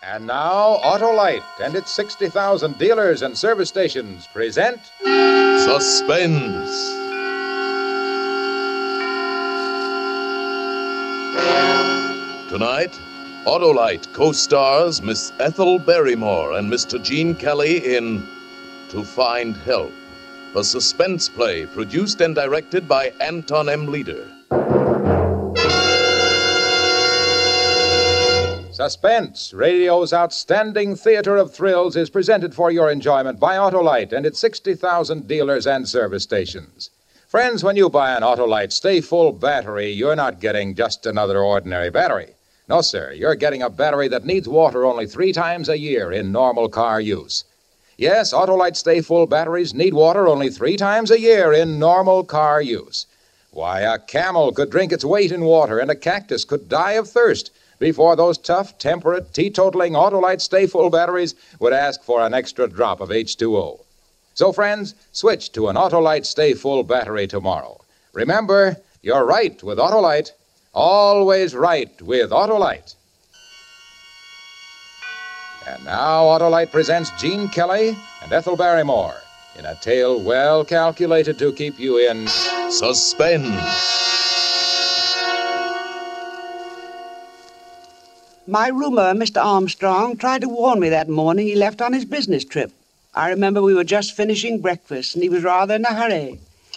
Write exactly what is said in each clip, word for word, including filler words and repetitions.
And now, Autolite and its sixty thousand dealers and service stations present... Suspense. Tonight, Autolite co-stars Miss Ethel Barrymore and Mister Gene Kelly in To Find Help, a suspense play produced and directed by Anton M. Leader. Suspense, radio's outstanding theater of thrills, is presented for your enjoyment by Autolite and its sixty thousand dealers and service stations. Friends, when you buy an Autolite Stay Full battery, you're not getting just another ordinary battery. No, sir, you're getting a battery that needs water only three times a year in normal car use. Yes, Autolite Stay Full batteries need water only three times a year in normal car use. Why, a camel could drink its weight in water and a cactus could die of thirst before those tough, temperate, teetotaling Autolite Stay Full batteries would ask for an extra drop of H two O. So, friends, switch to an Autolite Stay Full battery tomorrow. Remember, you're right with Autolite. Always right with Autolite. And now Autolite presents Gene Kelly and Ethel Barrymore in a tale well calculated to keep you in suspense. My roomer, Mister Armstrong, tried to warn me that morning he left on his business trip. I remember we were just finishing breakfast, and he was rather in a hurry.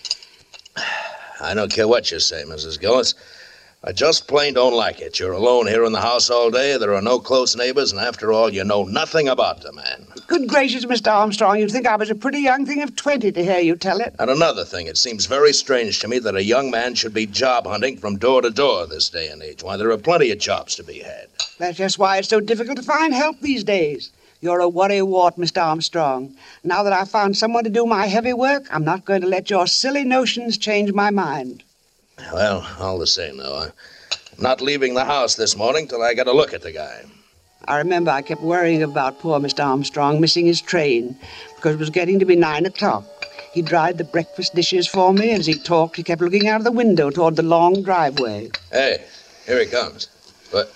I don't care what you say, Missus Gillis. I just plain don't like it. You're alone here in the house all day. There are no close neighbors, and after all, you know nothing about the man. Good gracious, Mister Armstrong, you'd think I was a pretty young thing of twenty to hear you tell it. And another thing, it seems very strange to me that a young man should be job hunting from door to door this day and age. Why, there are plenty of jobs to be had. That's just why it's so difficult to find help these days. You're a worry-wart, Mister Armstrong. Now that I've found someone to do my heavy work, I'm not going to let your silly notions change my mind. Well, all the same, though, I'm not leaving the house this morning till I get a look at the guy. I remember I kept worrying about poor Mister Armstrong missing his train because it was getting to be nine o'clock. He dried the breakfast dishes for me, and as he talked, he kept looking out of the window toward the long driveway. Hey, here he comes. What?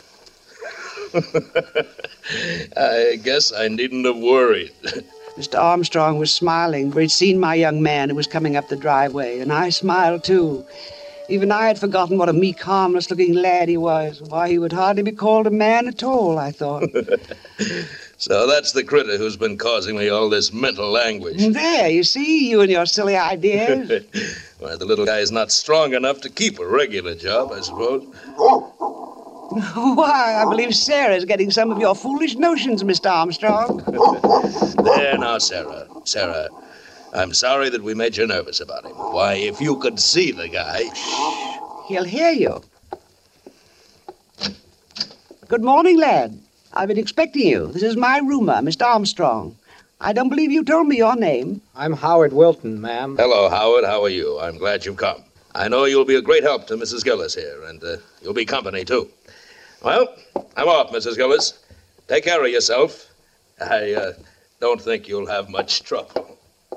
I guess I needn't have worried. Mister Armstrong was smiling, for he'd seen my young man who was coming up the driveway, and I smiled, too. Even I had forgotten what a meek, harmless-looking lad he was. Why, he would hardly be called a man at all, I thought. So that's the critter who's been causing me all this mental anguish. There, you see, you and your silly ideas. Why, the little guy's not strong enough to keep a regular job, I suppose. Why, I believe Sarah's getting some of your foolish notions, Mister Armstrong. There now, Sarah. Sarah, I'm sorry that we made you nervous about him. Why, if you could see the guy... Shh. He'll hear you. Good morning, lad. I've been expecting you. This is my roomer, Mister Armstrong. I don't believe you told me your name. I'm Howard Wilton, ma'am. Hello, Howard. How are you? I'm glad you've come. I know you'll be a great help to Missus Gillis here, and uh, you'll be company, too. Well, I'm off, Missus Gillis. Take care of yourself. I uh, don't think you'll have much trouble.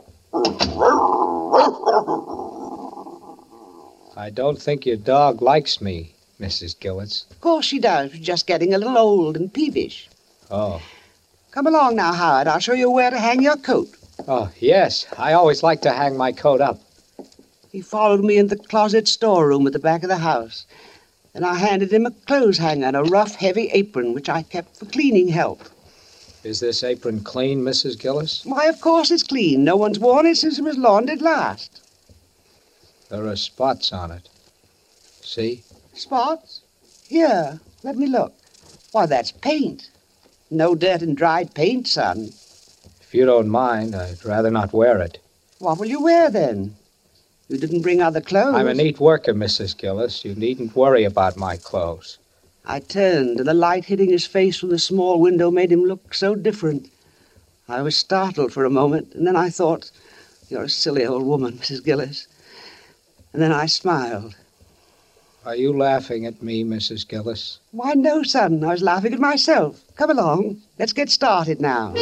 I don't think your dog likes me, Missus Gillis. Of course she does. She's just getting a little old and peevish. Oh. Come along now, Howard. I'll show you where to hang your coat. Oh, yes. I always like to hang my coat up. He followed me into the closet storeroom at the back of the house. Then I handed him a clothes hanger and a rough, heavy apron, which I kept for cleaning help. Is this apron clean, Missus Gillis? Why, of course it's clean. No one's worn it since it was laundered last. There are spots on it. See? Spots? Here, let me look. Why, that's paint. No dirt and dried paint, son. If you don't mind, I'd rather not wear it. What will you wear, then? You didn't bring other clothes. I'm a neat worker, Missus Gillis. You needn't worry about my clothes. I turned, and the light hitting his face from the small window made him look so different. I was startled for a moment, and then I thought, you're a silly old woman, Missus Gillis. And then I smiled. Are you laughing at me, Missus Gillis? Why, no, son. I was laughing at myself. Come along. Let's get started now.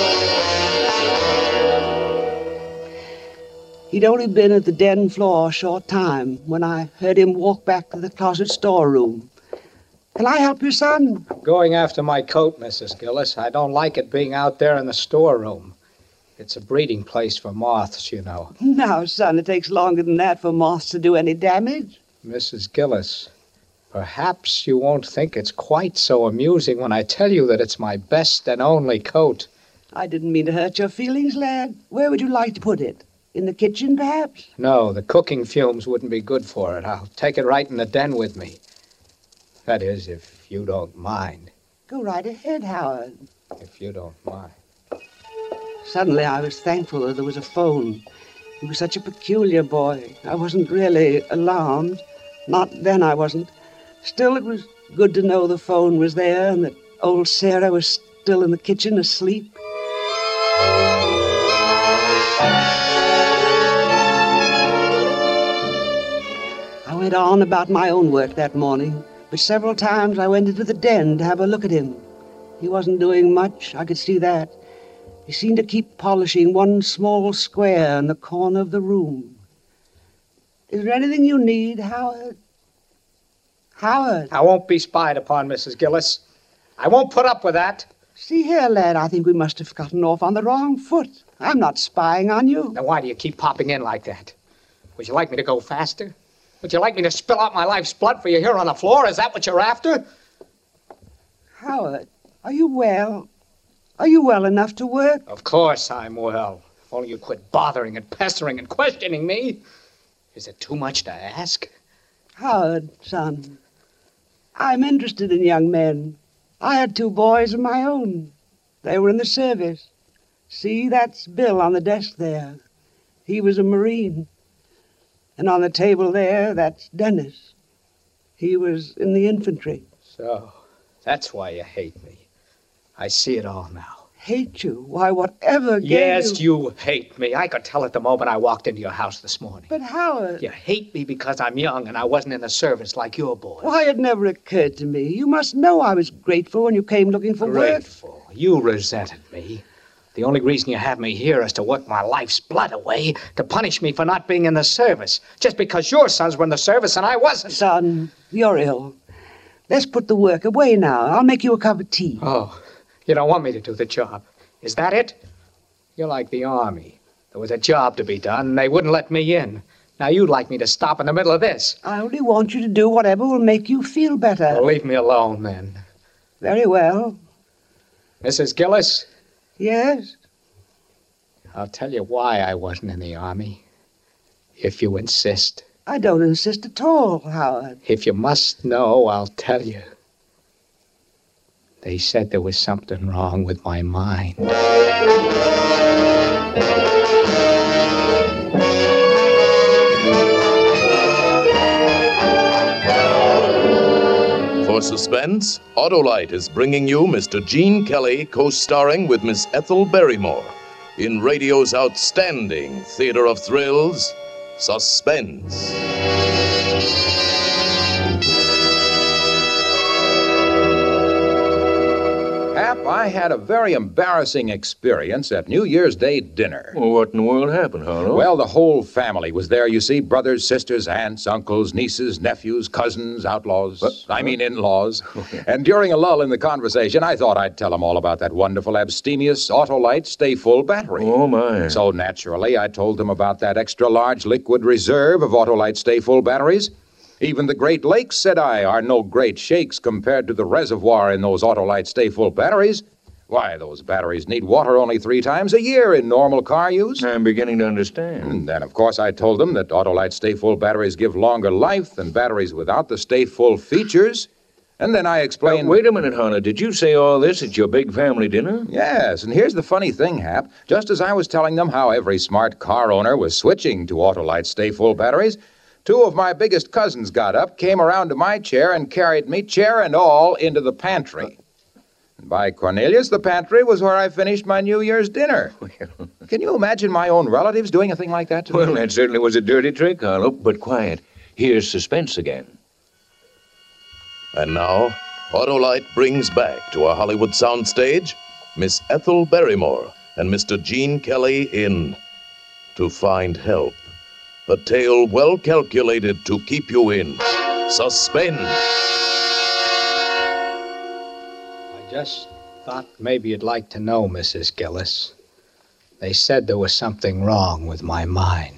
He'd only been at the den floor a short time when I heard him walk back to the closet storeroom. Can I help you, son? Going after my coat, Missus Gillis. I don't like it being out there in the storeroom. It's a breeding place for moths, you know. Now, son, it takes longer than that for moths to do any damage. Missus Gillis, perhaps you won't think it's quite so amusing when I tell you that it's my best and only coat. I didn't mean to hurt your feelings, lad. Where would you like to put it? In the kitchen, perhaps? No, the cooking fumes wouldn't be good for it. I'll take it right in the den with me. That is, if you don't mind. Go right ahead, Howard. If you don't mind. Suddenly, I was thankful that there was a phone. He was such a peculiar boy. I wasn't really alarmed. Not then, I wasn't. Still, it was good to know the phone was there and that old Sarah was still in the kitchen asleep. I went on about my own work that morning, but several times I went into the den to have a look at him. He wasn't doing much, I could see that. He seemed to keep polishing one small square in the corner of the room. Is there anything you need, Howard? Howard? I won't be spied upon, Missus Gillis. I won't put up with that. See here, lad, I think we must have gotten off on the wrong foot. I'm not spying on you. Now, why do you keep popping in like that? Would you like me to go faster? Would you like me to spill out my life's blood for you here on the floor? Is that what you're after? Howard, are you well? Are you well enough to work? Of course I'm well. If only you'd quit bothering and pestering and questioning me. Is it too much to ask? Howard, son, I'm interested in young men. I had two boys of my own. They were in the service. See, that's Bill on the desk there. He was a Marine. And on the table there, that's Dennis. He was in the infantry. So, that's why you hate me. I see it all now. Hate you? Why, whatever gave Yes, you... you hate me. I could tell it the moment I walked into your house this morning. But Howard... You hate me because I'm young and I wasn't in the service like your boys. Why, it never occurred to me. You must know I was grateful when you came looking for work. Grateful? You resented me. The only reason you have me here is to work my life's blood away, to punish me for not being in the service, just because your sons were in the service and I wasn't. Son, you're ill. Let's put the work away now. I'll make you a cup of tea. Oh, you don't want me to do the job. Is that it? You're like the Army. There was a job to be done, and they wouldn't let me in. Now you'd like me to stop in the middle of this. I only want you to do whatever will make you feel better. Well, leave me alone, then. Very well. Missus Gillis? Yes? I'll tell you why I wasn't in the Army, if you insist. I don't insist at all, Howard. If you must know, I'll tell you. They said there was something wrong with my mind. For suspense, Autolite is bringing you Mister Gene Kelly co-starring with Miss Ethel Barrymore in radio's outstanding theater of thrills, Suspense. Hap, I had a very embarrassing experience at New Year's Day dinner. Well, what in the world happened, Harlow? Well, the whole family was there, you see. Brothers, sisters, aunts, uncles, nieces, nephews, cousins, outlaws. What? I mean in-laws. And during a lull in the conversation, I thought I'd tell them all about that wonderful Abstemious Autolite Stay Full battery. Oh, my. So naturally, I told them about that extra-large liquid reserve of Autolite Stay Full batteries. Even the Great Lakes, said I, are no great shakes compared to the reservoir in those Autolite Stay Full batteries. Why, those batteries need water only three times a year in normal car use. I'm beginning to understand. And then, of course, I told them that Autolite Stay Full batteries give longer life than batteries without the Stay Full features. And then I explained... Now, wait a minute, Harlow. Did you say all this at your big family dinner? Yes, and here's the funny thing, Hap. Just as I was telling them how every smart car owner was switching to Autolite Stay Full batteries, two of my biggest cousins got up, came around to my chair, and carried me, chair and all, into the pantry. And by Cornelius, the pantry was where I finished my New Year's dinner. Can you imagine my own relatives doing a thing like that to me? Well, that certainly was a dirty trick, Harlow. But quiet. Here's suspense again. And now, Autolite brings back to our Hollywood soundstage Miss Ethel Barrymore and Mister Gene Kelly in To Find Help. A tale well calculated to keep you in suspense. Just thought maybe you'd like to know, Missus Gillis. They said there was something wrong with my mind.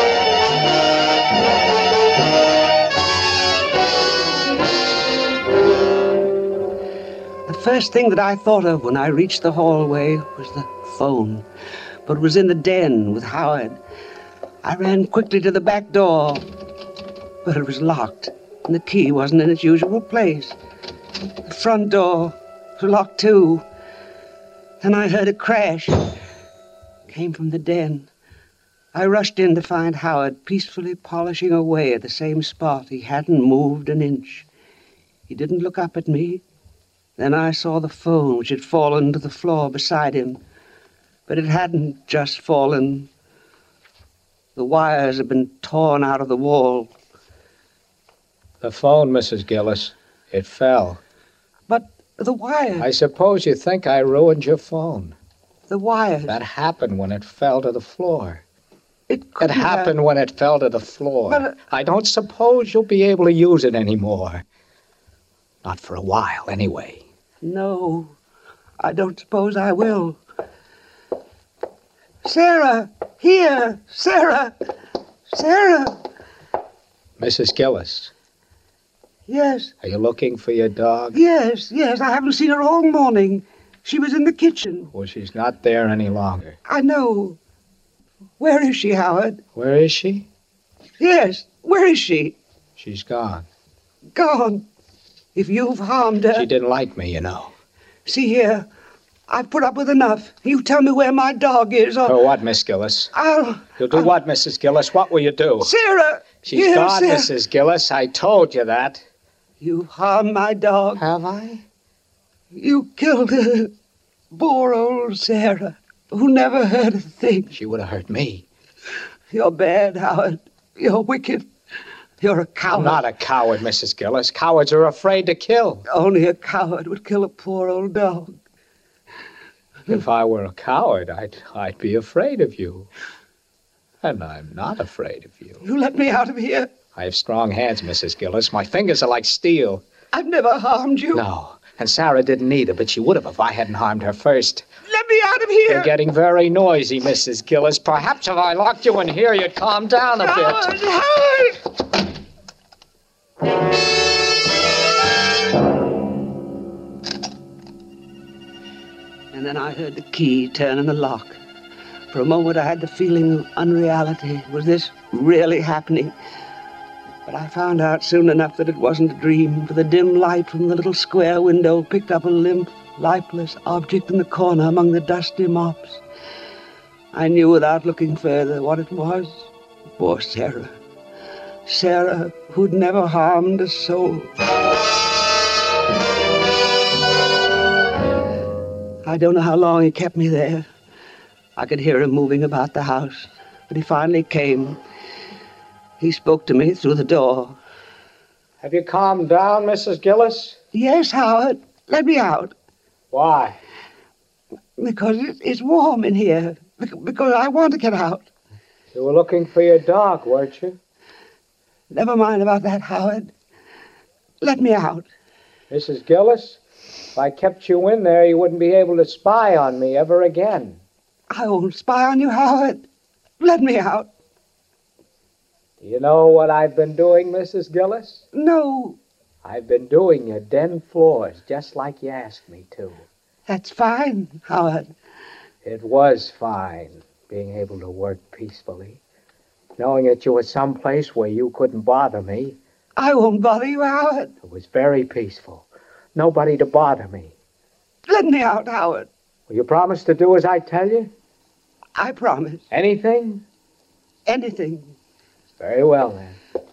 The first thing that I thought of when I reached the hallway was the phone, but it was in the den with Howard. I ran quickly to the back door, but it was locked, and the key wasn't in its usual place. The front door was locked too. Then I heard a crash. It came from the den. I rushed in to find Howard peacefully polishing away at the same spot. He hadn't moved an inch. He didn't look up at me. Then I saw the phone, which had fallen to the floor beside him. But it hadn't just fallen. The wires had been torn out of the wall. The phone, Missus Gillis. It fell. But the wires... I suppose you think I ruined your phone. The wires... That happened when it fell to the floor. It It couldn't happened have... when it fell to the floor. But, uh, I don't suppose you'll be able to use it anymore. Not for a while, anyway. No, I don't suppose I will. Sarah! Here! Sarah! Sarah! Missus Gillis, Yes, are you looking for your dog? yes, yes. I haven't seen her all morning. She was in the kitchen. Well, she's not there any longer. I know. Where is she, Howard? Where is she? Yes, where is she? She's gone. Gone. If you've harmed her... She didn't like me, you know. See here, I've put up with enough. You tell me where my dog is, or... For what, Miss Gillis? I'll... You'll do what, Missus Gillis? What will you do? Sarah! She's Here, gone, Sarah. Missus Gillis. I told you that. You harmed my dog. Have I? You killed her. Poor old Sarah, who never heard a thing. She would have hurt me. You're bad, Howard. You're wicked. You're a coward. I'm not a coward, Missus Gillis. Cowards are afraid to kill. Only a coward would kill a poor old dog. If I were a coward, I'd, I'd be afraid of you. And I'm not afraid of you. You let me out of here. I have strong hands, Missus Gillis. My fingers are like steel. I've never harmed you. No, and Sarah didn't either, but she would have if I hadn't harmed her first. Let me out of here. You're getting very noisy, Missus Gillis. Perhaps if I locked you in here, you'd calm down a Howard, bit. Howard! And then I heard the key turn in the lock. For a moment, I had the feeling of unreality. Was this really happening? But I found out soon enough that it wasn't a dream, for the dim light from the little square window picked up a limp, lifeless object in the corner among the dusty mops. I knew without looking further what it was. Poor Sarah. Sarah, who'd never harmed a soul. I don't know how long he kept me there. I could hear him moving about the house, but he finally came. He spoke to me through the door. Have you calmed down, Missus Gillis? Yes, Howard, let me out. Why? Because it- it's warm in here. Bec- Because I want to get out. You were looking for your dog, weren't you? Never mind about that, Howard. Let me out. Missus Gillis, if I kept you in there, you wouldn't be able to spy on me ever again. I won't spy on you, Howard. Let me out. Do you know what I've been doing, Missus Gillis? No, I've been doing your den floors, just like you asked me to. that's fine, Howard. It was fine, being able to work peacefully, knowing that you were someplace where you couldn't bother me. I won't bother you, Howard. It was very peaceful. Nobody to bother me. Let me out, Howard. Will you promise to do as I tell you? I promise. Anything? Anything. Very well, then.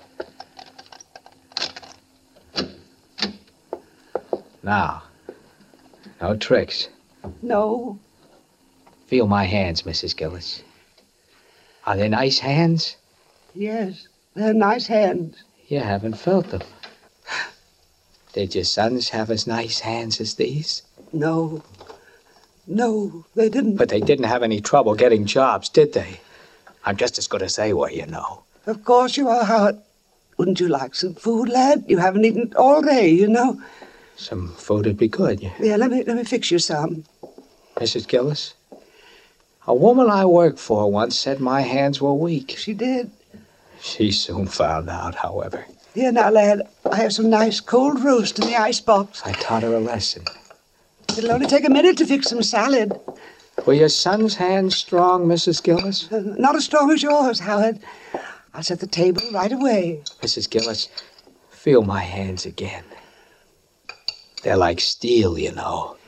Now, no tricks. No, Feel my hands, Missus Gillis. Are they nice hands? yes, they're nice hands. You haven't felt them. Did your sons have as nice hands as these? No, no, they didn't. But they didn't have any trouble getting jobs, did they? I'm just as good as they were, you know. Of course you are, Howard. Wouldn't you like some food, lad? You haven't eaten all day, you know. Some food would be good. Yeah, let me let me fix you some. Missus Gillis, a woman I worked for once said my hands were weak. She did. She soon found out, however. Here now, lad, I have some nice cold roast in the icebox. I taught her a lesson. It'll only take a minute to fix some salad. Were your son's hands strong, Missus Gillis? Uh, not as strong as yours, Howard. I'll set the table right away. Missus Gillis, feel my hands again. They're like steel, you know.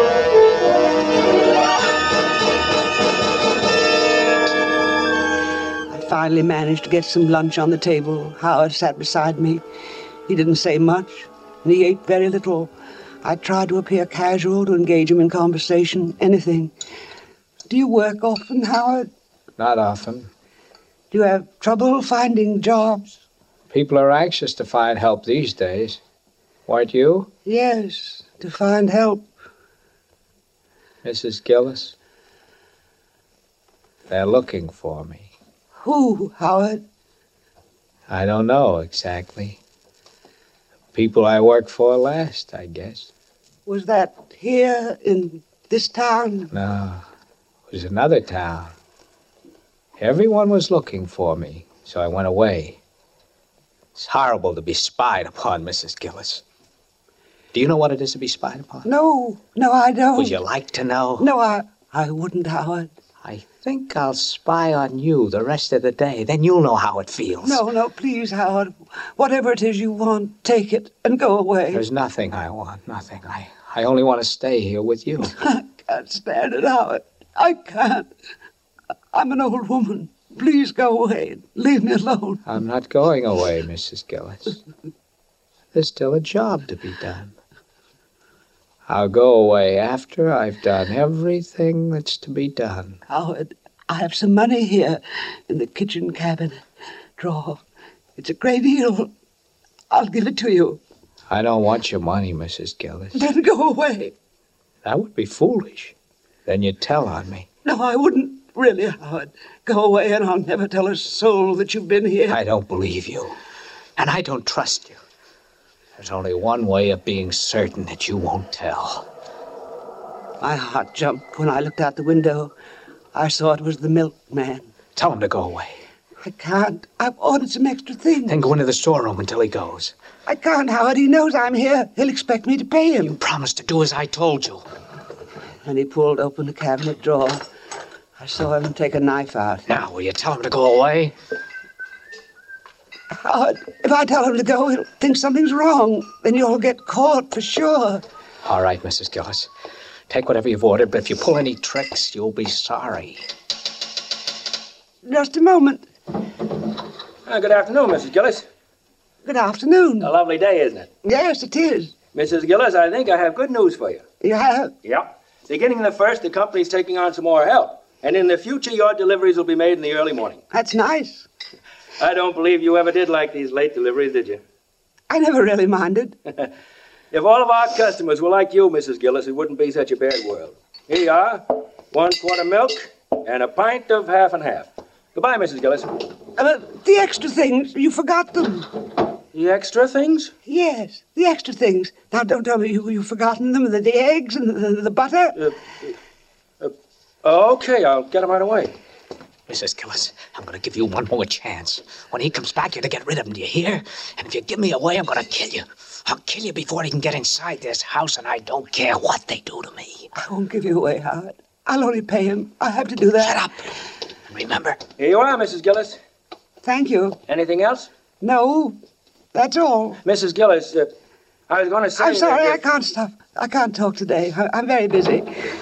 I finally managed to get some lunch on the table. Howard sat beside me. He didn't say much, and he ate very little. I tried to appear casual, to engage him in conversation, anything. Do you work often, Howard? Not often. Do you have trouble finding jobs? People are anxious to find help these days. Weren't you? Yes, to find help. Missus Gillis, they're looking for me. Who, Howard? I don't know exactly. People I worked for last, I guess. Was that here in this town? No, it was another town. Everyone was looking for me, so I went away. It's horrible to be spied upon, Missus Gillis. Do you know what it is to be spied upon? No, no, I don't. Would you like to know? No, I, I wouldn't, Howard. I think I'll spy on you the rest of the day. Then you'll know how it feels. No, no, please, Howard. Whatever it is you want, take it and go away. There's nothing I want, nothing. I, I only want to stay here with you. I can't stand it, Howard. I can't. I'm an old woman. Please go away. Leave me alone. I'm not going away, Missus Gillis. There's still a job to be done. I'll go away after I've done everything that's to be done. Howard, I have some money here in the kitchen cabinet drawer. It's a great deal. I'll give it to you. I don't want your money, Missus Gillis. Then go away. That would be foolish. Then you'd tell on me. No, I wouldn't. Really, Howard. Go away and I'll never tell a soul that you've been here. I don't believe you. And I don't trust you. There's only one way of being certain that you won't tell. My heart jumped when I looked out the window. I saw it was the milkman. Tell him to go away. I can't. I've ordered some extra things. Then go into the storeroom until he goes. I can't, Howard. He knows I'm here. He'll expect me to pay him. You promised to do as I told you. And he pulled open the cabinet drawer. I saw him take a knife out. Now, will you tell him to go away? Howard, if I tell him to go, he'll think something's wrong. Then you'll get caught for sure. All right, Missus Gillis. Take whatever you've ordered, but if you pull any tricks, you'll be sorry. Just a moment. Uh, good afternoon, Missus Gillis. Good afternoon. A lovely day, isn't it? Yes, it is. Missus Gillis, I think I have good news for you. You have? Yeah. Beginning the first, the company's taking on some more help. And in the future, your deliveries will be made in the early morning. That's nice. I don't believe you ever did like these late deliveries, did you? I never really minded. If all of our customers were like you, Missus Gillis, it wouldn't be such a bad world. Here you are, one quart of milk and a pint of half and half. Goodbye, Missus Gillis. Uh, the extra things, you forgot them. The extra things? Yes, the extra things. Now, don't tell me you, you've forgotten them, the, the eggs and the, the butter. Uh, uh, uh, okay, I'll get them right away. Missus Gillis, I'm going to give you one more chance. When he comes back, you're to get rid of him, do you hear? And if you give me away, I'm going to kill you. I'll kill you before he can get inside this house, and I don't care what they do to me. I won't give you away, Howard. I'll only pay him. I have to do that. Shut up. Remember? Here you are, Missus Gillis. Thank you. Anything else? No, that's all. Missus Gillis, uh, I was going to say... I'm sorry, that I can't stop. I can't talk today. I, I'm very busy.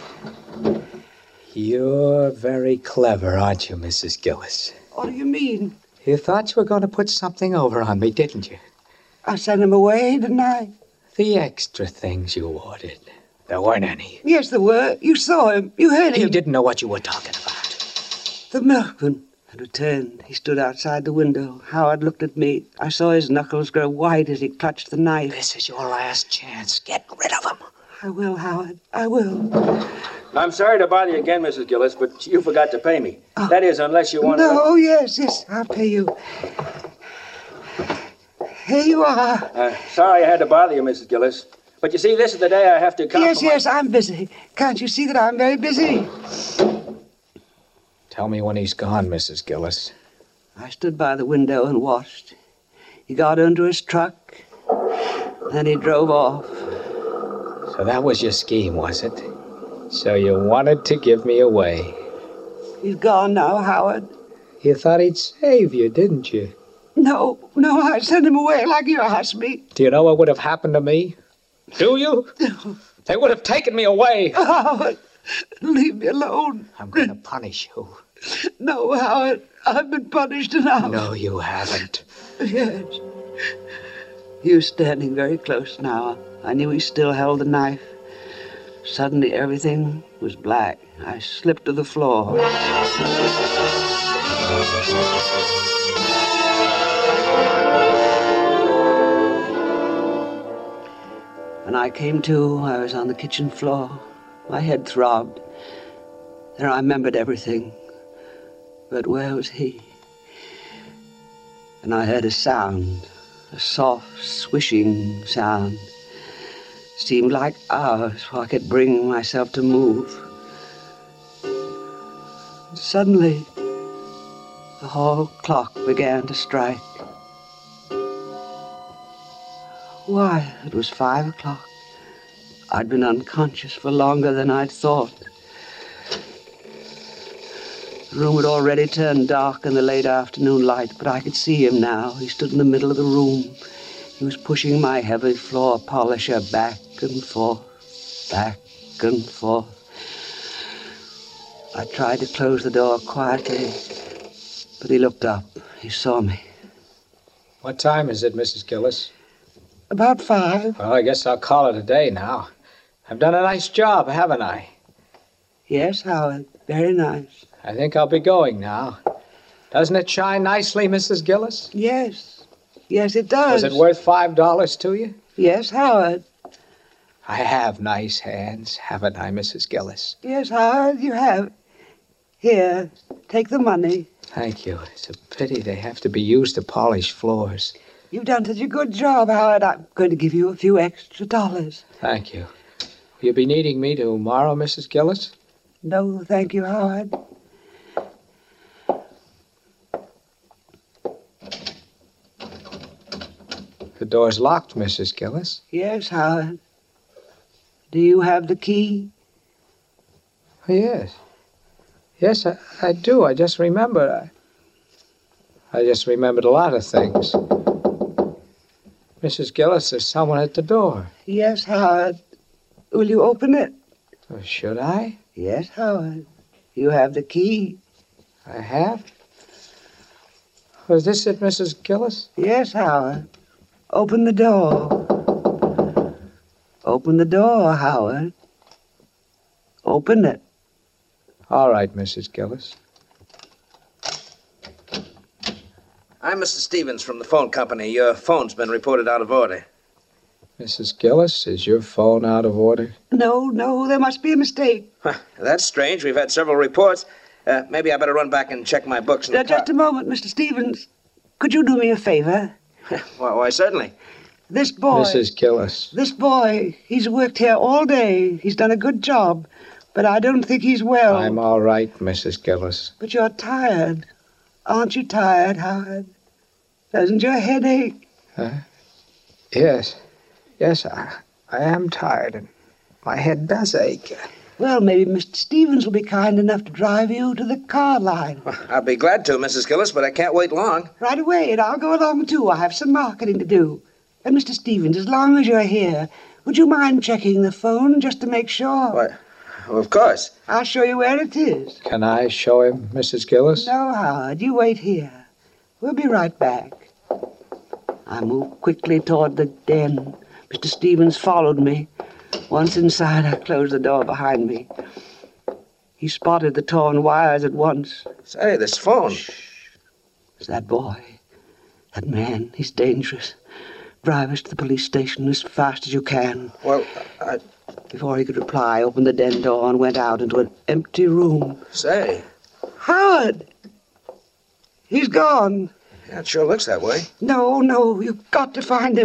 You're very clever, aren't you, Missus Gillis? What do you mean? You thought you were going to put something over on me, didn't you? I sent him away, didn't I? The extra things you ordered. There weren't any. Yes, there were. You saw him. You heard him. He didn't know what you were talking about. The milkman had returned. He stood outside the window. Howard looked at me. I saw his knuckles grow white as he clutched the knife. This is your last chance. Get rid of him. I will, Howard. I will. I'm sorry to bother you again, Missus Gillis, but you forgot to pay me. Oh. That is, unless you want No, to... oh, yes, yes, I'll pay you. Here you are. Uh, sorry I had to bother you, Missus Gillis. But you see, this is the day I have to come. Yes, for my- yes, I'm busy. Can't you see that I'm very busy? Tell me when he's gone, Missus Gillis. I stood by the window and watched. He got into his truck, then he drove off. So that was your scheme, was it? So you wanted to give me away. He's gone now, Howard. You thought he'd save you, didn't you? No, no, I sent him away like you asked me. Do you know what would have happened to me? Do you? They would have taken me away. Howard, leave me alone. I'm going to punish you. No, Howard, I've been punished enough. No, you haven't. Yes. He was standing very close now. I knew he still held the knife. Suddenly, everything was black. I slipped to the floor. When I came to, I was on the kitchen floor. My head throbbed. Then I remembered everything. But where was he? And I heard a sound, a soft, swishing sound. Seemed like hours before I could bring myself to move. Suddenly, the hall clock began to strike. Why, it was five o'clock. I'd been unconscious for longer than I'd thought. The room had already turned dark in the late afternoon light, but I could see him now. He stood in the middle of the room. He was pushing my heavy floor polisher back and forth, back and forth. I tried to close the door quietly, but he looked up. He saw me. What time is it, Missus Gillis? About five. Well, I guess I'll call it a day now. I've done a nice job, haven't I? Yes, Howard. Very nice. I think I'll be going now. Doesn't it shine nicely, Missus Gillis? Yes. Yes, it does. Was it worth five dollars to you? Yes, Howard. I have nice hands, haven't I, Missus Gillis? Yes, Howard, you have. Here, take the money. Thank you. It's a pity they have to be used to polish floors. You've done such a good job, Howard. I'm going to give you a few extra dollars. Thank you. Will you be needing me tomorrow, Missus Gillis? No, thank you, Howard. The door's locked, Missus Gillis. Yes, Howard. Do you have the key? Oh, yes. Yes, I, I do. I just remembered. I, I just remembered a lot of things. Missus Gillis, there's someone at the door. Yes, Howard. Will you open it? Oh, should I? Yes, Howard. You have the key. I have? Was this it, Missus Gillis? Yes, Howard. Open the door. Open the door, Howard. Open it. All right, Missus Gillis. I'm Mister Stevens from the phone company. Your phone's been reported out of order. Missus Gillis, is your phone out of order? No, no, there must be a mistake. Huh, that's strange. We've had several reports. Uh, maybe I better run back and check my books. In Uh, the just car. a moment, Mister Stevens. Could you do me a favor? why, why, certainly. This boy... Missus Gillis. This boy, he's worked here all day. He's done a good job. But I don't think he's well. I'm all right, Missus Gillis. But you're tired. Aren't you tired, Howard? Doesn't your head ache? Huh? Yes. Yes, I, I am tired, and my head does ache. Well, maybe Mister Stevens will be kind enough to drive you to the car line. I'll be glad to, Missus Gillis, but I can't wait long. Right away, and I'll go along too. I have some marketing to do. And Mister Stevens, as long as you're here, would you mind checking the phone just to make sure? Why, well, of course. I'll show you where it is. Can I show him, Missus Gillis? No, Howard, you wait here. We'll be right back. I moved quickly toward the den. Mister Stevens followed me. Once inside, I closed the door behind me. He spotted the torn wires at once. Say, this phone. It's that boy. That man. He's dangerous. Drive us to the police station as fast as you can. Well, I... Before he could reply, I opened the den door and went out into an empty room. Say. Howard! He's gone. Yeah, it sure looks that way. No, no, you've got to find him.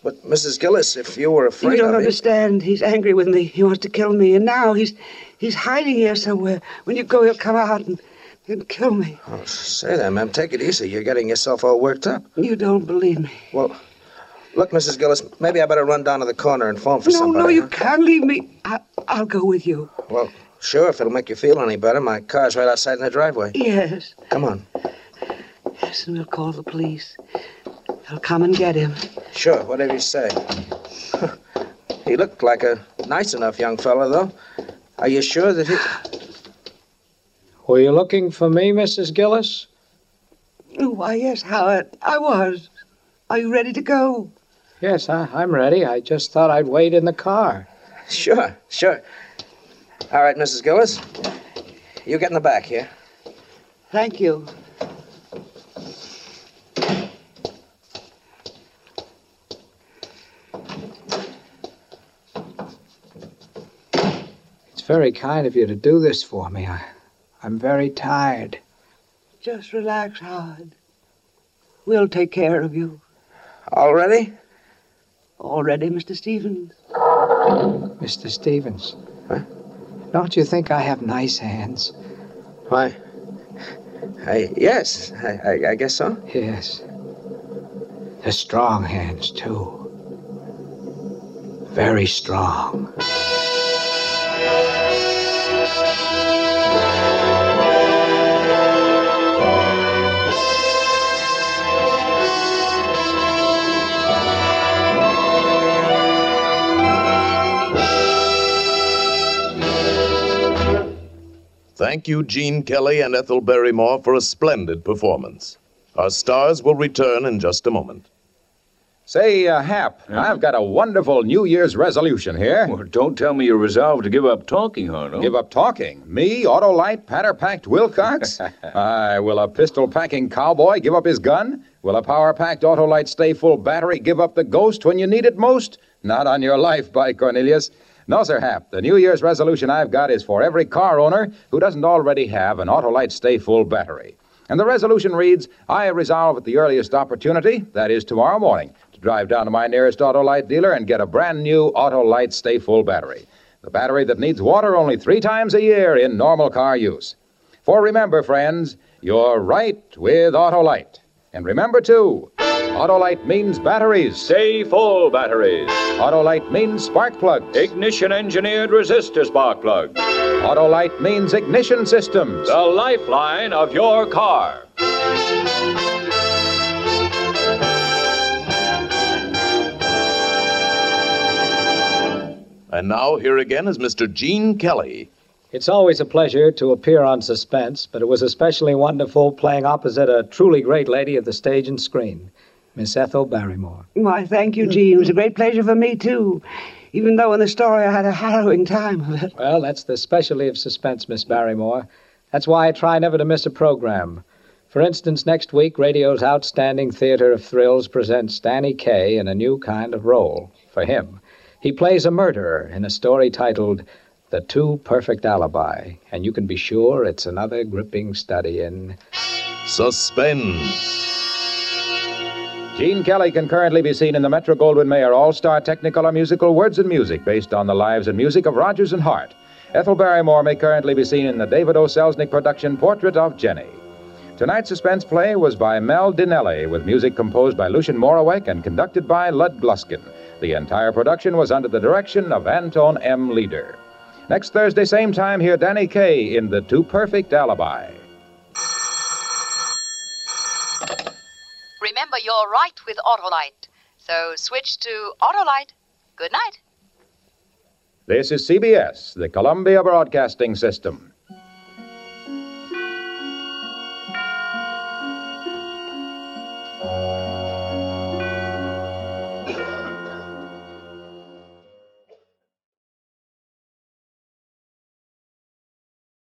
But, Missus Gillis, if you were afraid You don't of him... understand. He's angry with me. He wants to kill me. And now he's he's hiding here somewhere. When you go, he'll come out and, and kill me. Oh, say that, ma'am. Take it easy. You're getting yourself all worked up. You don't believe me. Well, look, Missus Gillis, maybe I better run down to the corner and phone for no, somebody. No, you huh? can't leave me. I, I'll go with you. Well, sure, if it'll make you feel any better. My car's right outside in the driveway. Yes. Come on. Yes, and we'll call the police. They'll come and get him. Sure, whatever you say. He looked like a nice enough young fellow, though. Are you sure that he... Were you looking for me, Missus Gillis? Oh, why, yes, Howard. I was. Are you ready to go? Yes, I, I'm ready. I just thought I'd wait in the car. Sure, sure. All right, Missus Gillis. You get in the back here. Thank you. It's very kind of you to do this for me. I, I'm very tired. Just relax, Howard. We'll take care of you. All ready? All ready, Mister Stevens? Mister Stevens. Huh? Don't you think I have nice hands? Why, I, yes, I, I, I guess so. Yes. They're strong hands, too. Very strong. Thank you, Gene Kelly and Ethel Barrymore, for a splendid performance. Our stars will return in just a moment. Say, uh, Hap, I've got a wonderful New Year's resolution here. Well, don't tell me you're resolved to give up talking, Harlow. Give up talking? Me, Autolite, patter-packed Wilcox? Aye, will a pistol-packing cowboy give up his gun? Will a power-packed Autolite stay full battery give up the ghost when you need it most? Not on your life, by Cornelius. No, Sir Hap, the New Year's resolution I've got is for every car owner who doesn't already have an Autolite Stay Full battery. And the resolution reads, I resolve at the earliest opportunity, that is tomorrow morning, to drive down to my nearest Autolite dealer and get a brand new Autolite Stay Full battery. The battery that needs water only three times a year in normal car use. For remember, friends, you're right with Autolite. And remember, too, Autolite means batteries. Stay full batteries. Autolite means spark plugs. Ignition-engineered resistor spark plugs. Autolite means ignition systems. The lifeline of your car. And now, here again is Mister Gene Kelly. It's always a pleasure to appear on Suspense, but it was especially wonderful playing opposite a truly great lady of the stage and screen, Miss Ethel Barrymore. Why, thank you, Gene. It was a great pleasure for me, too. Even though in the story I had a harrowing time of it. Well, that's the specialty of Suspense, Miss Barrymore. That's why I try never to miss a program. For instance, next week, radio's outstanding theater of thrills presents Danny Kaye in a new kind of role for him. He plays a murderer in a story titled The Two Perfect Alibi, and you can be sure it's another gripping study in Suspense. Gene Kelly can currently be seen in the Metro-Goldwyn-Mayer All-Star Technicolor musical Words and Music, based on the lives and music of Rodgers and Hart. Ethel Barrymore may currently be seen in the David O. Selznick production Portrait of Jenny. Tonight's suspense play was by Mel Dinelli, with music composed by Lucien Moraweck and conducted by Lud Gluskin. The entire production was under the direction of Anton M. Leader. Next Thursday, same time, hear Danny Kaye in The Two Perfect Alibi. Remember, you're right with Autolite. So switch to Autolite. Good night. This is C B S, the Columbia Broadcasting System.